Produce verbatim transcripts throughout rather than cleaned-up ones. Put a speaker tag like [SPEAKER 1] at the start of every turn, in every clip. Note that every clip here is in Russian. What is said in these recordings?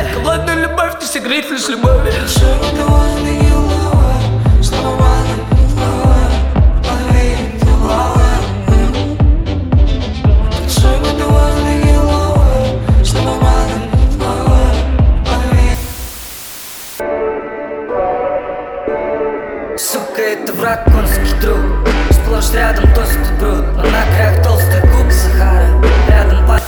[SPEAKER 1] Холодная любовь не согреет лишь любовь.
[SPEAKER 2] Сука, это враг, конский друг. Сплошь рядом тосит бруд. Но на краях толстых губ Сахара. Рядом по...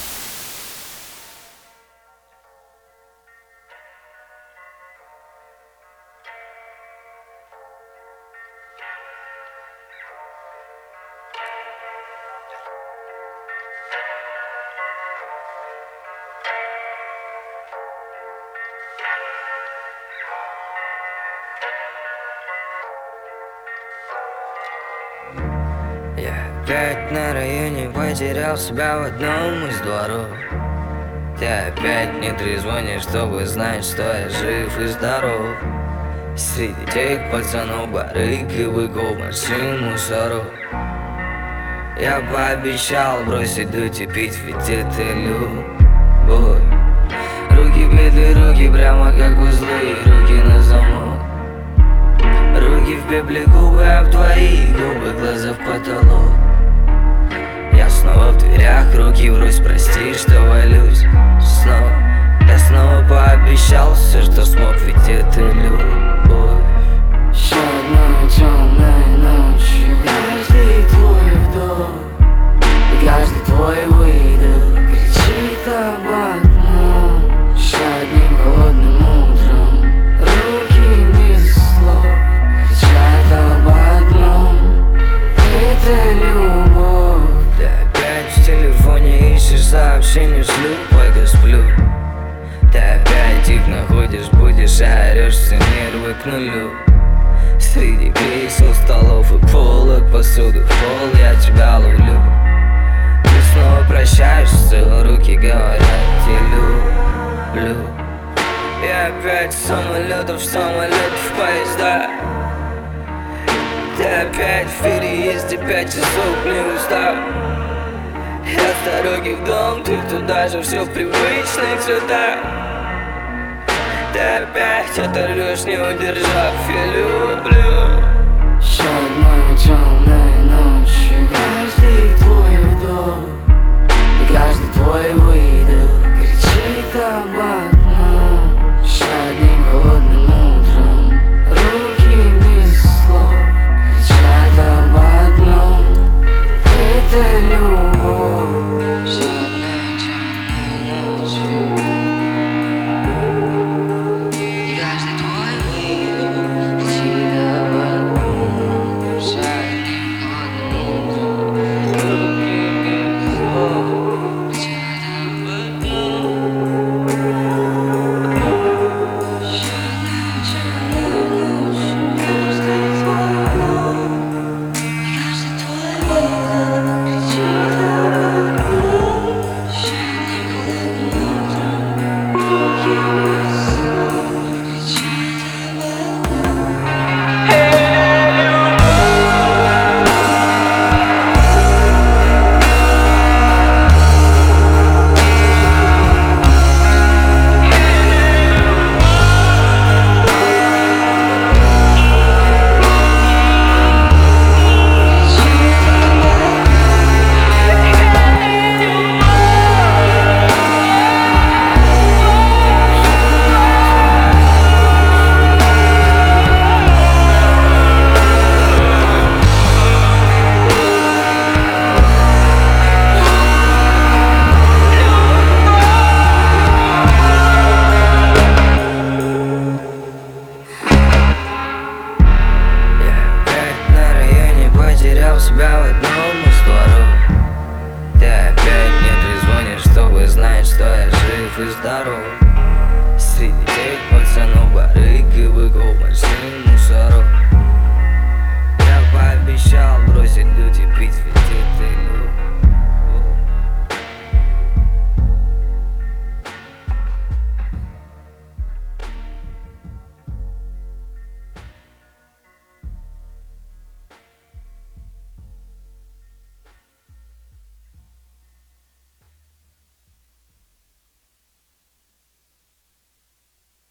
[SPEAKER 2] Я опять на районе потерял себя в одном из дворов. Ты опять не трезвонишь, чтобы знать, что я жив и здоров. Среди тех пацанов, барыг и быков, машин, мусоров. Я пообещал бросить дуть и пить, ведь это любовь. Руки петли, руки прямо как узлы, руки на замок. Руки в пепле, губы об твои губы, глаза в потолок. Я снова в дверях, руки врозь, прости, что валюсь снова. Я снова пообещал все, что смог, ведь это любовь.
[SPEAKER 3] Еще одна темная ночь, и каждый твой вдох и каждый твой выдох кричит об одном. Еще одним холодным утром руки без слов кричат об одном. Это любовь.
[SPEAKER 2] Ты опять в телефоне ищешь сообщения, шлю, пойду сплю. Ты опять их находишь, будешь, а орешь, все нервы к нулю. Среди кресел, столов и полок, посуду в пол я тебя ловлю. Ты снова прощаешься, руки говорят, я люблю. И опять с самолетов, в самолетов, в поезда. Ты опять в переезде, пять часов, блин, устал. Я с дороги в дом, ты туда же, все в привычных цветах. Ты опять оторвешь, не удержав, я люблю.
[SPEAKER 3] Еще одна темная ночь, и каждый твой вдох и каждый твой выдох кричит об одном. Еще одним холодным утром руки без слов кричат об одном. Это любовь. Еще одна темная ночь, и каждый твой выдох кричит об одном. Еще одним холодным утром руки без слов кричат об одном. Еще одна темная ночь, и каждый твой вдох и каждый твой выдох кричит об одном. Еще одним холодным утром руки без слов кричат об одном. Я опять на районе потерял себя в одном из дворов. Ты опять не трезвонишь, чтобы знать, что я жив и здоров. Среди тех пацанов, барыг и быков, машин, мусоров. Я пообещал бросить дуть и пить,